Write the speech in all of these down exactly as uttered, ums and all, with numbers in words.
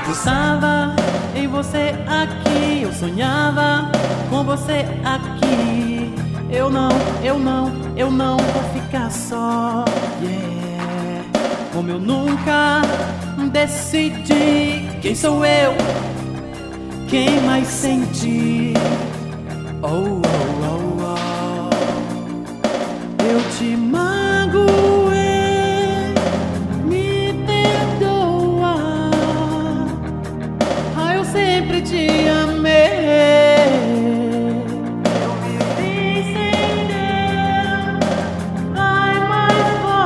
Pensava em você aqui, eu sonhava com você aqui. Eu não, eu não, eu não vou ficar só, yeah. Como eu nunca decidi quem sou eu, quem mais senti. Oh, oh, oh, oh. Eu te magoei, me perdoa. Ah, eu sempre te amei. Eu vivi sem Deus, ai, mas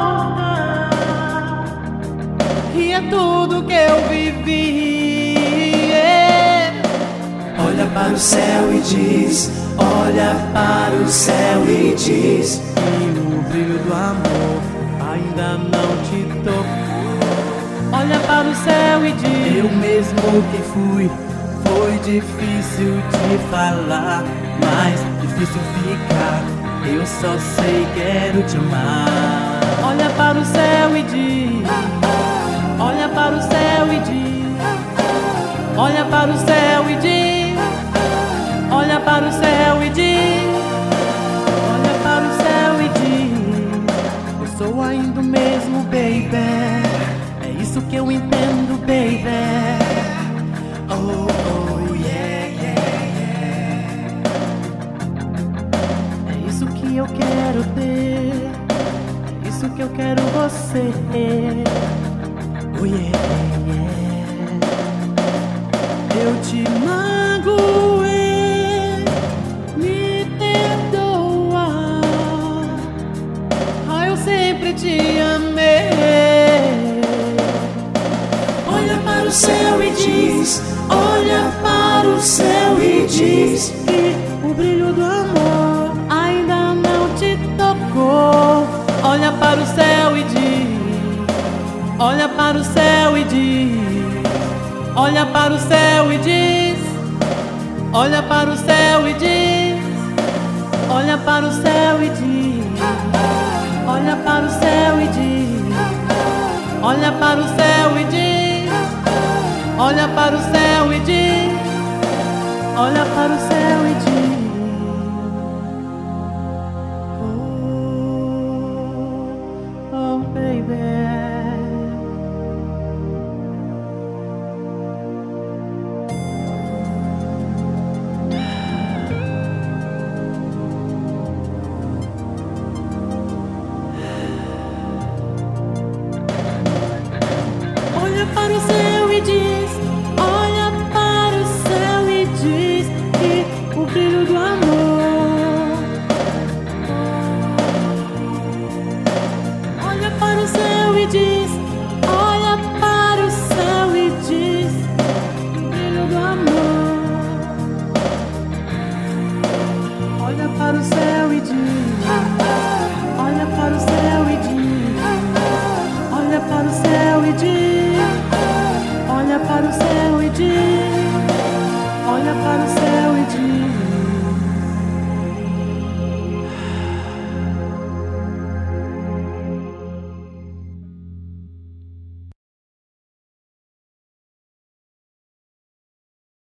volta. E é tudo que eu vivi, yeah. Olha para o céu e diz, olha para o céu e diz que o brilho do amor ainda não te tocou. Olha para o céu e diz, eu mesmo que fui, foi difícil te falar, mas difícil ficar, eu só sei quero te amar. Olha para o céu e diz, olha para o céu e diz, olha para o céu e diz, olha para o céu e diz, olha para o céu e diz, eu sou ainda o mesmo, baby. É isso que eu entendo, baby. Oh, oh, yeah, yeah, yeah. É isso que eu quero ter, é isso que eu quero você. Oh, yeah, yeah. Eu te magoei, me perdoa. Ah, eu sempre te amei. Olha para o céu e diz, olha para o céu e diz que o brilho do amor ainda não te tocou. Olha para o céu e diz, olha para o céu e diz, olha para o céu e diz, olha para o céu e diz, olha para o céu e diz, olha para o céu e diz, olha para o céu e diz, olha para o céu e diz, olha para o céu e diz.